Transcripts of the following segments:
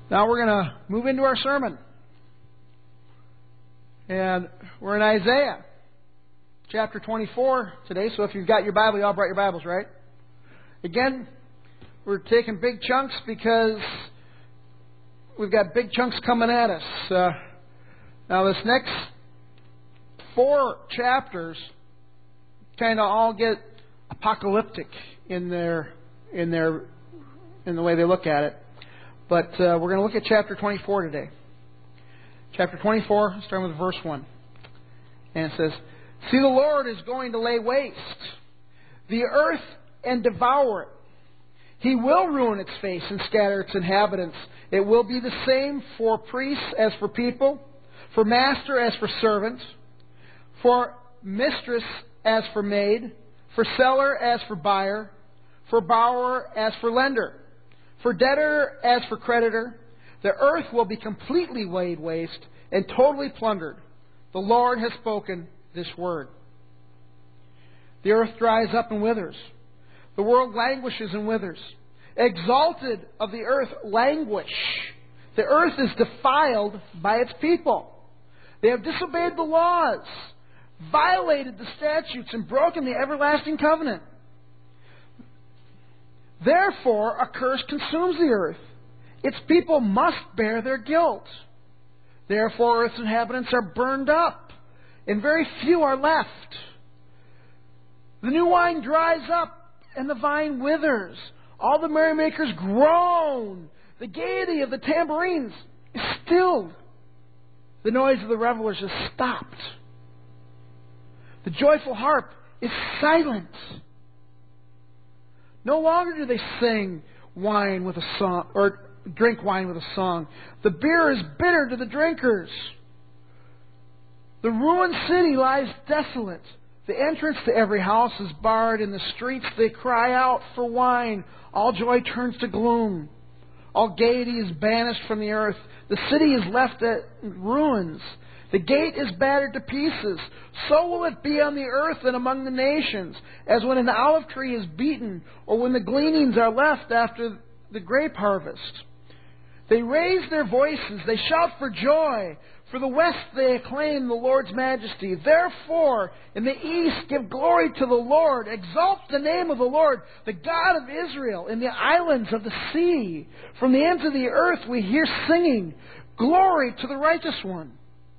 Now we're going to move into our sermon. And we're in Isaiah, chapter 24 today. So if you've got your Bible, you all brought your Bibles, right? Again, we're taking big chunks because we've got big chunks coming at us. Now this next 4 chapters kind of all get apocalyptic in the way they look at it. But we're going to look at chapter 24 today. Chapter 24, starting with verse 1. And it says, "See, the Lord is going to lay waste the earth and devour it. He will ruin its face and scatter its inhabitants. It will be the same for priests as for people, for master as for servant, for mistress as for maid, for seller as for buyer, for borrower as for lender, for debtor as for creditor. The earth will be completely laid waste and totally plundered. The Lord has spoken this word. The earth dries up and withers. The world languishes and withers. Exalted of the earth languish. The earth is defiled by its people. They have disobeyed the laws, violated the statutes, and broken the everlasting covenant. Therefore, a curse consumes the earth. Its people must bear their guilt. Therefore, earth's inhabitants are burned up, and very few are left. The new wine dries up, and the vine withers. All the merrymakers groan. The gaiety of the tambourines is stilled. The noise of the revelers is stopped. The joyful harp is silent. No longer do they sing wine with a song, or drink wine with a song. The beer is bitter to the drinkers. The ruined city lies desolate. The entrance to every house is barred. In the streets they cry out for wine. All joy turns to gloom. All gaiety is banished from the earth. The city is left at ruins. The gate is battered to pieces. So will it be on the earth and among the nations, as when an olive tree is beaten, or when the gleanings are left after the grape harvest. They raise their voices, they shout for joy. For the west they acclaim the Lord's majesty. Therefore, in the east give glory to the Lord. Exalt the name of the Lord, the God of Israel, in the islands of the sea. From the ends of the earth we hear singing, glory to the righteous one.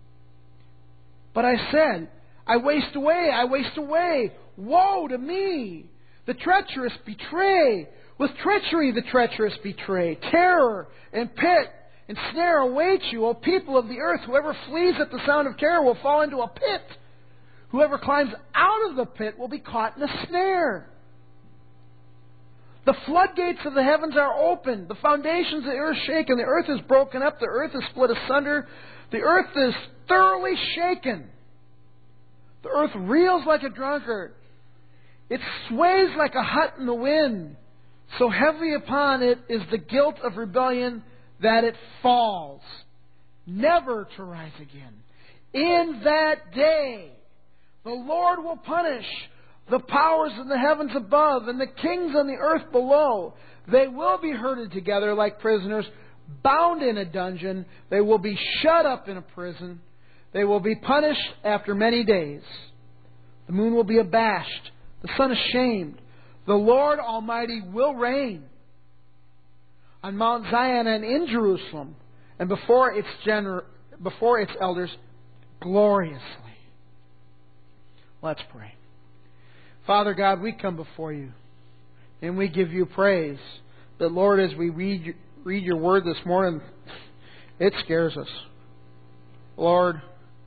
But I said, I waste away. Woe to me! The treacherous betray. With treachery the treacherous betray. Terror and pit and snare await you, O people of the earth. Whoever flees at the sound of terror will fall into a pit. Whoever climbs out of the pit will be caught in a snare. The floodgates of the heavens are opened. The foundations of the earth shaken. The earth is broken up. The earth is split asunder. The earth is thoroughly shaken. The earth reels like a drunkard. It sways like a hut in the wind. So heavy upon it is the guilt of rebellion that it falls, never to rise again. In that day, the Lord will punish the powers in the heavens above and the kings on the earth below. They will be herded together like prisoners, bound in a dungeon. They will be shut up in a prison. They will be punished after many days. The moon will be abashed, the sun ashamed. The Lord Almighty will reign on Mount Zion and in Jerusalem, and before its elders gloriously. Let's pray. Father God, we come before you, and we give you praise. But Lord, as we read your word this morning, it scares us. Lord,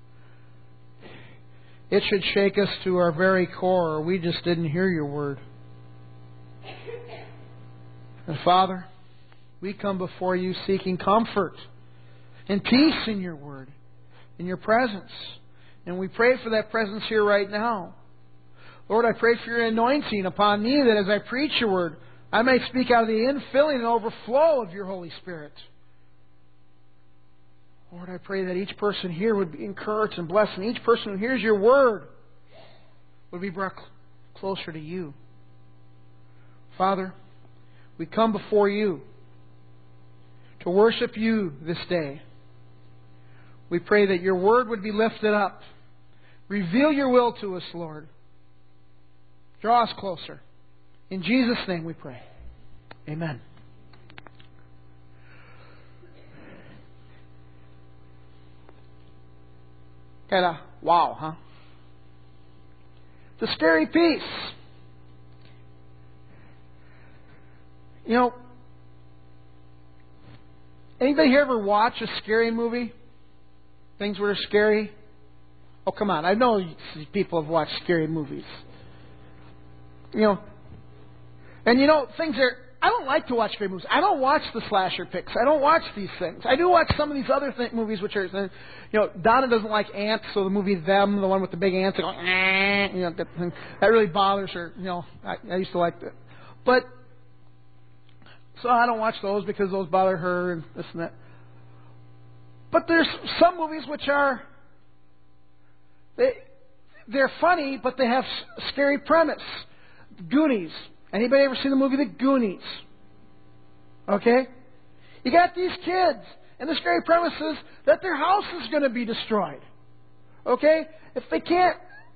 it should shake us to our very core, or we just didn't hear your word. And Father, we come before you seeking comfort and peace in your word, in your presence. And we pray for that presence here right now. Lord, I pray for your anointing upon me, that as I preach your word, I may speak out of the infilling and overflow of your Holy Spirit. Lord, I pray that each person here would be encouraged and blessed, and each person who hears your word would be brought closer to you. Father, we come before you, to worship You this day. We pray that Your Word would be lifted up. Reveal Your will to us, Lord. Draw us closer. In Jesus' name we pray. Amen. Kinda wow, huh? It's a scary piece. You know, anybody here ever watch a scary movie? Things that are scary? Oh, come on. I know people have watched scary movies. You know, and you know, things are... I don't like to watch scary movies. I don't watch the slasher picks. I don't watch these things. I do watch some of these other movies which are... You know, Donna doesn't like ants, so the movie Them, the one with the big ants, going, you know, that really bothers her. You know, I used to like that. But... So I don't watch those because those bother her and this and that. But there's some movies which are... They're funny, but they have a scary premise. Goonies. Anybody ever seen the movie The Goonies? Okay? You got these kids, and the scary premise is that their house is going to be destroyed. Okay? If they can't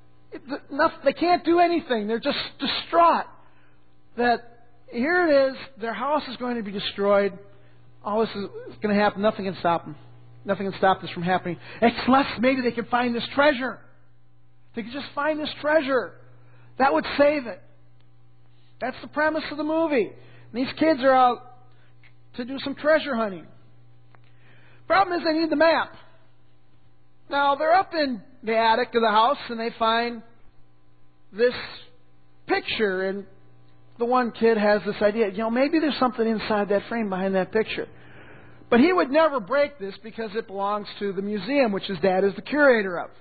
do anything. They're just distraught that here it is, their house is going to be destroyed. All this is going to happen. Nothing can stop them. Nothing can stop this from happening. Unless maybe they can find this treasure. They could just find this treasure. That would save it. That's the premise of the movie. And these kids are out to do some treasure hunting. Problem is they need the map. Now, they're up in the attic of the house and they find this picture. And the one kid has this idea, you know, maybe there's something inside that frame behind that picture. But he would never break this because it belongs to the museum, which his dad is the curator of.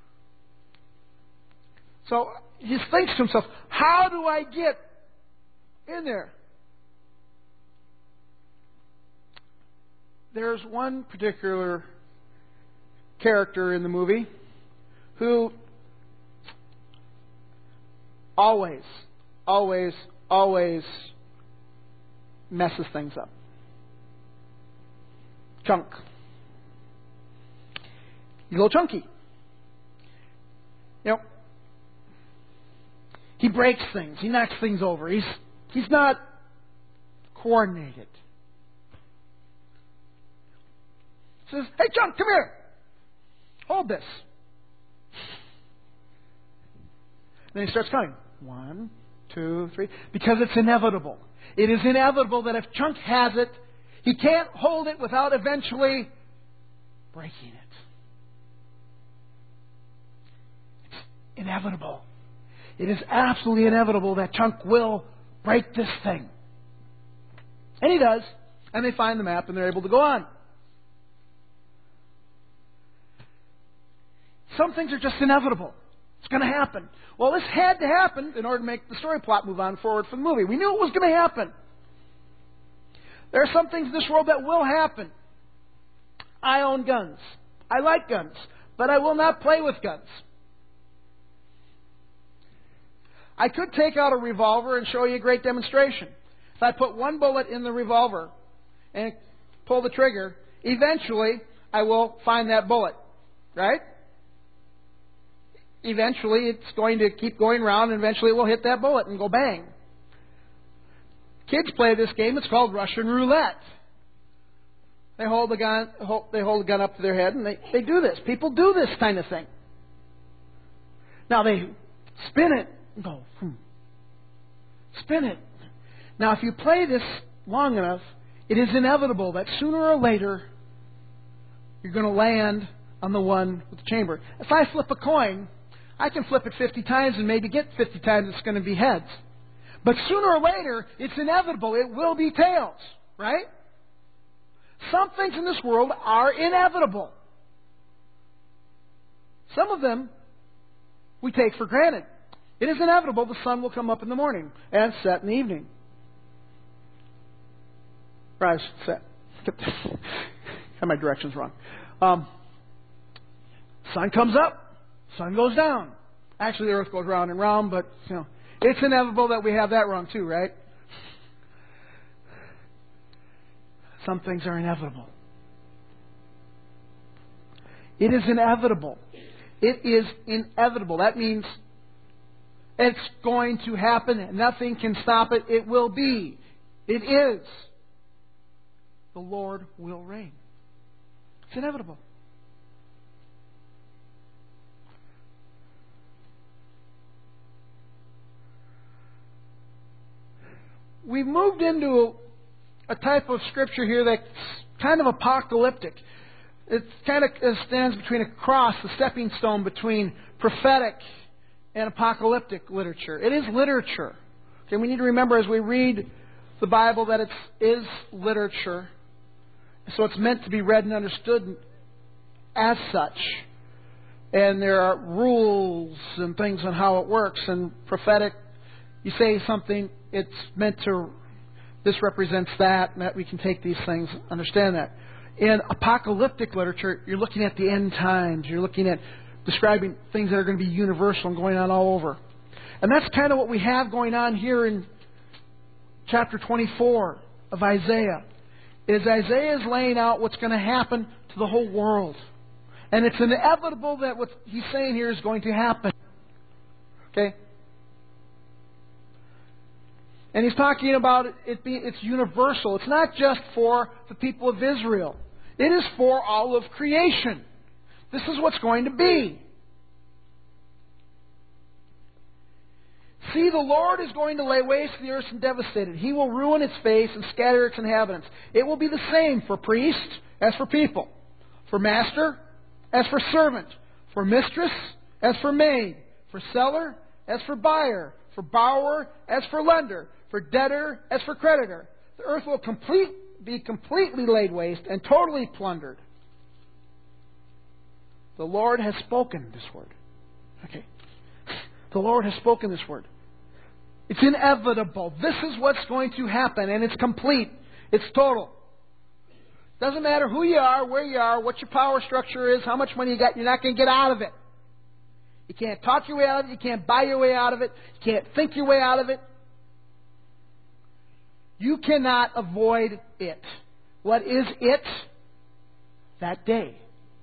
So he thinks to himself, how do I get in there? There's one particular character in the movie who always messes things up. Chunk. He's a little chunky. You know, he breaks things. He knocks things over. He's not coordinated. He says, hey, Chunk, come here. Hold this. Then he starts counting. 1, 2, 3. Because it's inevitable. It is inevitable that if Chunk has it, he can't hold it without eventually breaking it. It's inevitable. It is absolutely inevitable that Chunk will break this thing. And he does. And they find the map and they're able to go on. Some things are just inevitable. It's going to happen. Well, this had to happen in order to make the story plot move on forward for the movie. We knew it was going to happen. There are some things in this world that will happen. I own guns. I like guns. But I will not play with guns. I could take out a revolver and show you a great demonstration. If I put one bullet in the revolver and pull the trigger, eventually I will find that bullet. Right? Eventually it's going to keep going around and eventually it will hit that bullet and go bang. Kids play this game. It's called Russian roulette. They hold the gun up to their head and they do this. People do this kind of thing. Now they spin it and go, spin it. Now if you play this long enough, it is inevitable that sooner or later you're going to land on the one with the chamber. If I flip a coin, I can flip it 50 times and maybe get 50 times it's going to be heads. But sooner or later, it's inevitable. It will be tails. Right? Some things in this world are inevitable. Some of them we take for granted. It is inevitable the sun will come up in the morning and set in the evening. Rise, set. Got my directions wrong. Sun comes up, sun goes down. Actually, the earth goes round and round, but, you know, it's inevitable that we have that wrong too, right? Some things are inevitable. It is inevitable. It is inevitable. That means it's going to happen. Nothing can stop it. It will be. It is. The Lord will reign. It's inevitable. We've moved into a type of scripture here that's kind of apocalyptic. It kind of stands between a cross, the stepping stone between prophetic and apocalyptic literature. It is literature. Okay, we need to remember as we read the Bible that it is literature. So it's meant to be read and understood as such. And there are rules and things on how it works. And prophetic, you say something, it's meant to, this represents that, and that we can take these things, understand that. In apocalyptic literature, you're looking at the end times. You're looking at describing things that are going to be universal and going on all over. And that's kind of what we have going on here in chapter 24 of Isaiah. Is Isaiah is laying out what's going to happen to the whole world. And it's inevitable that what he's saying here is going to happen. Okay? And he's talking about it's universal. It's not just for the people of Israel. It is for all of creation. This is what's going to be. See, the Lord is going to lay waste the earth and devastate it. He will ruin its face and scatter its inhabitants. It will be the same for priest as for people, for master as for servant, for mistress as for maid, for seller as for buyer, for borrower as for lender, for debtor as for creditor. The earth will be completely laid waste and totally plundered. The Lord has spoken this word. Okay. The Lord has spoken this word. It's inevitable. This is what's going to happen, and it's complete. It's total. Doesn't matter who you are, where you are, what your power structure is, how much money you got, you're not going to get out of it. You can't talk your way out of it. You can't buy your way out of it. You can't think your way out of it. You cannot avoid it. What is it? That day.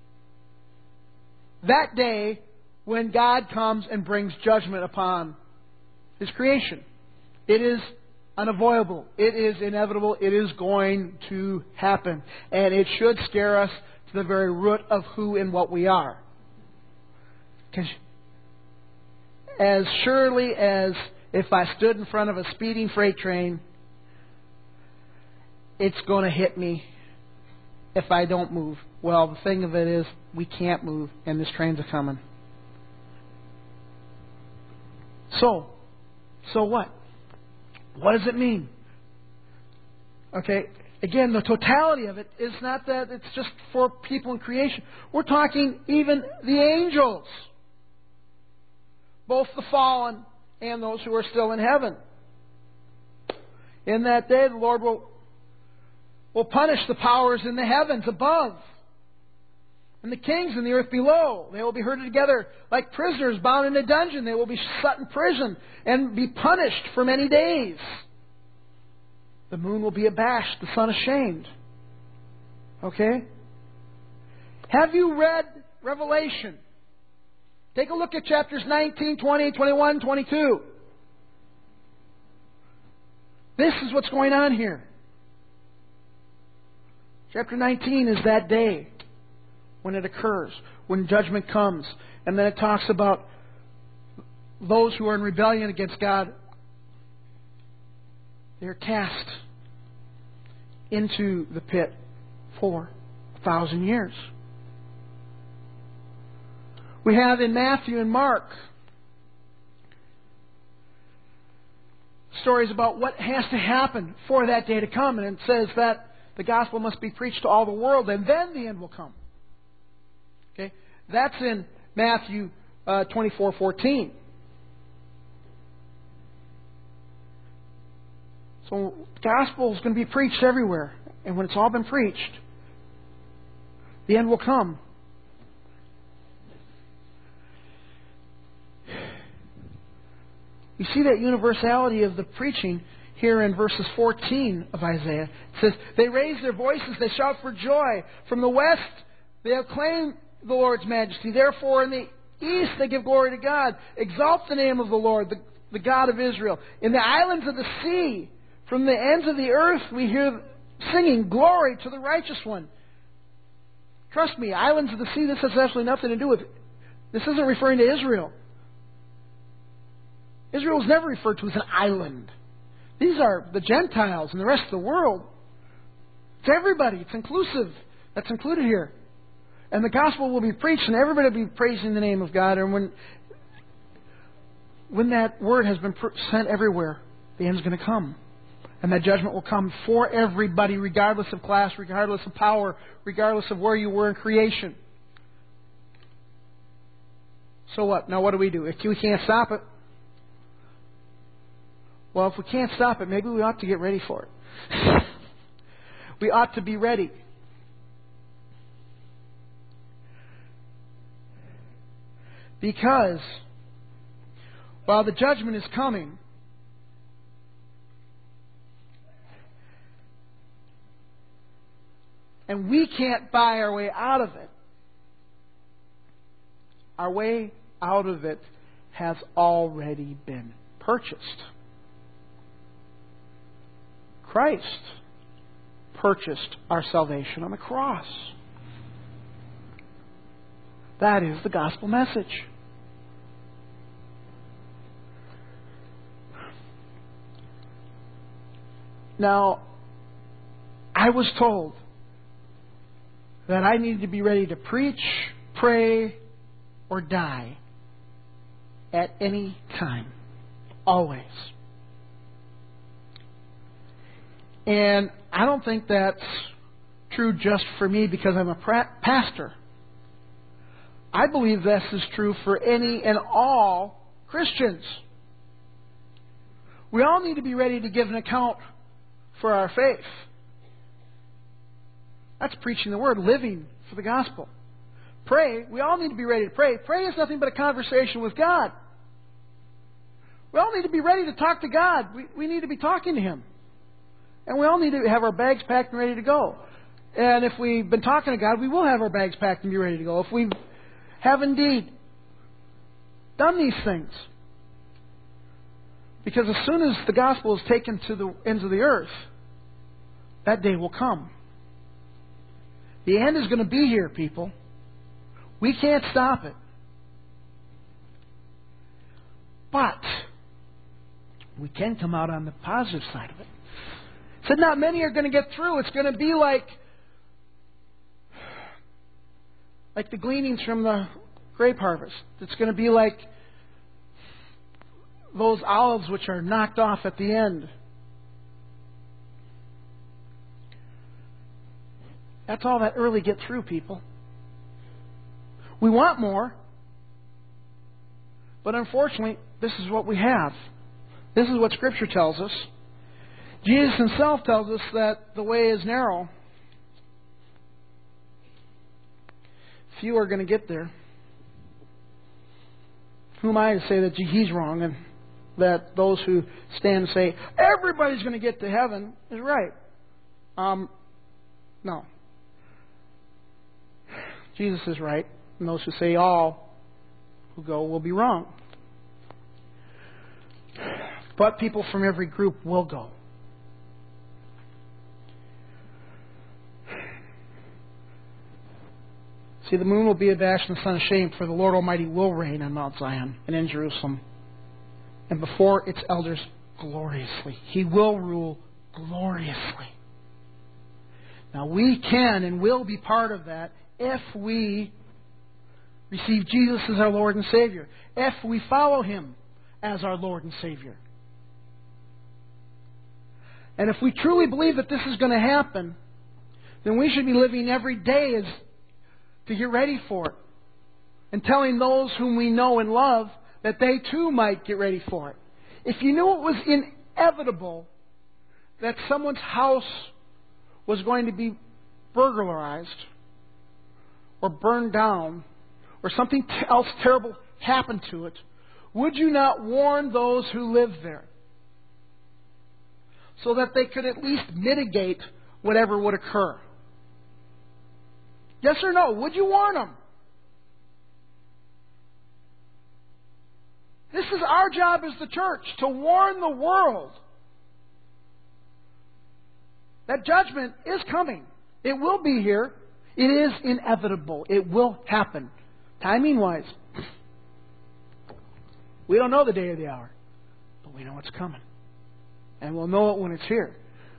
That day when God comes and brings judgment upon His creation. It is unavoidable. It is inevitable. It is going to happen. And it should scare us to the very root of who and what we are. Because as surely as if I stood in front of a speeding freight train, it's going to hit me if I don't move. Well, the thing of it is, we can't move, and this train's a-coming. So what? What does it mean? Okay, again, the totality of it is not that it's just for people in creation. We're talking even the angels. Both the fallen and those who are still in heaven. In that day, the Lord will punish the powers in the heavens above and the kings in the earth below. They will be herded together like prisoners bound in a dungeon. They will be shut in prison and be punished for many days. The moon will be abashed, the sun ashamed. Okay? Have you read Revelation? Take a look at chapters 19, 20, 21, 22. This is what's going on here. Chapter 19 is that day when it occurs, when judgment comes. And then it talks about those who are in rebellion against God. They're cast into the pit for 1,000 years. We have in Matthew and Mark stories about what has to happen for that day to come. And it says that the gospel must be preached to all the world, and then the end will come. Okay, that's in Matthew 24:14. So the gospel is going to be preached everywhere, and when it's all been preached, the end will come. You see that universality of the preaching here in verses 14 of Isaiah. It says, they raise their voices, they shout for joy. From the west they acclaim the Lord's majesty. Therefore in the east they give glory to God. Exalt the name of the Lord, the God of Israel. In the islands of the sea, from the ends of the earth, we hear singing, glory to the righteous one. Trust me, islands of the sea, this has absolutely nothing to do with it. This isn't referring to Israel. Israel is never referred to as an island. These are the Gentiles and the rest of the world. It's everybody. It's inclusive. That's included here. And the gospel will be preached and everybody will be praising the name of God. And when that word has been sent everywhere, the end is going to come. And that judgment will come for everybody, regardless of class, regardless of power, regardless of where you were in creation. So what? Now what do we do? If we can't stop it, well, if we can't stop it, maybe we ought to get ready for it. We ought to be ready. Because while the judgment is coming, and we can't buy our way out of it, our way out of it has already been purchased. Christ purchased our salvation on the cross. That is the gospel message. Now, I was told that I needed to be ready to preach, pray, or die at any time. Always. And I don't think that's true just for me because I'm a pastor. I believe this is true for any and all Christians. We all need to be ready to give an account for our faith. That's preaching the word, living for the gospel. Pray. We all need to be ready to pray. Pray is nothing but a conversation with God. We all need to be ready to talk to God. We need to be talking to Him. And we all need to have our bags packed and ready to go. And if we've been talking to God, we will have our bags packed and be ready to go. If we have indeed done these things. Because as soon as the gospel is taken to the ends of the earth, that day will come. The end is going to be here, people. We can't stop it. But we can come out on the positive side of it. It said not many are going to get through. It's going to be like the gleanings from the grape harvest. It's going to be like those olives which are knocked off at the end. That's all that early get through, people. We want more. But unfortunately, this is what we have. This is what Scripture tells us. Jesus Himself tells us that the way is narrow. Few are going to get there. Who am I to say that He's wrong and that those who stand and say, everybody's going to get to heaven is right? No. Jesus is right. And those who say all who go will be wrong. But people from every group will go. See, the moon will be abashed and the sun ashamed, for the Lord Almighty will reign on Mount Zion and in Jerusalem, and before its elders gloriously. He will rule gloriously. Now, we can and will be part of that if we receive Jesus as our Lord and Savior, if we follow Him as our Lord and Savior. And if we truly believe that this is going to happen, then we should be living every day as to get ready for it. And telling those whom we know and love that they too might get ready for it. If you knew it was inevitable that someone's house was going to be burglarized or burned down or something else terrible happened to it, would you not warn those who live there? so that they could at least mitigate whatever would occur? Yes or no? Would you warn them? This is our job as the church, to warn the world that judgment is coming. It will be here. It is inevitable. It will happen. Timing-wise, we don't know the day or the hour, but we know it's coming. And we'll know it when it's here.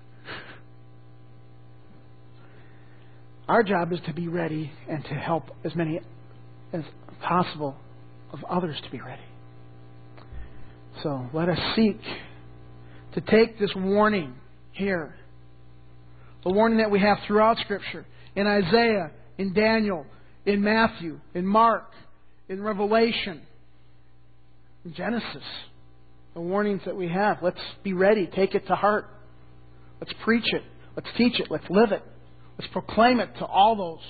Our job is to be ready and to help as many as possible of others to be ready. So let us seek to take this warning here, the warning that we have throughout Scripture, in Isaiah, in Daniel, in Matthew, in Mark, in Revelation, in Genesis, the warnings that we have. Let's be ready. Take it to heart. Let's preach it. Let's teach it. Let's live it. Let's proclaim it to all those,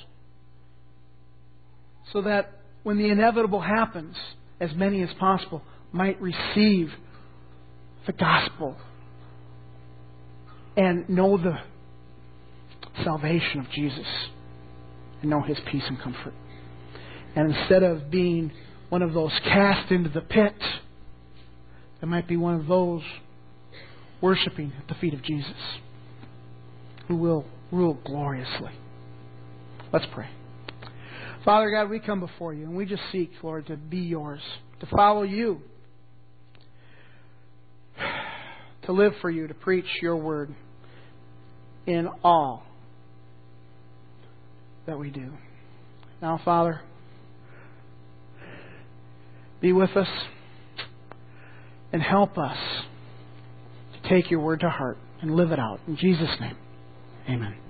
so that when the inevitable happens, as many as possible might receive the gospel and know the salvation of Jesus and know His peace and comfort. And instead of being one of those cast into the pit, it might be one of those worshiping at the feet of Jesus, who will rule gloriously. Let's pray. Father God, we come before You and we just seek, Lord, to be Yours, to follow You, to live for You, to preach Your word in all that we do. Now, Father, be with us and help us to take Your word to heart and live it out. In Jesus' name, amen.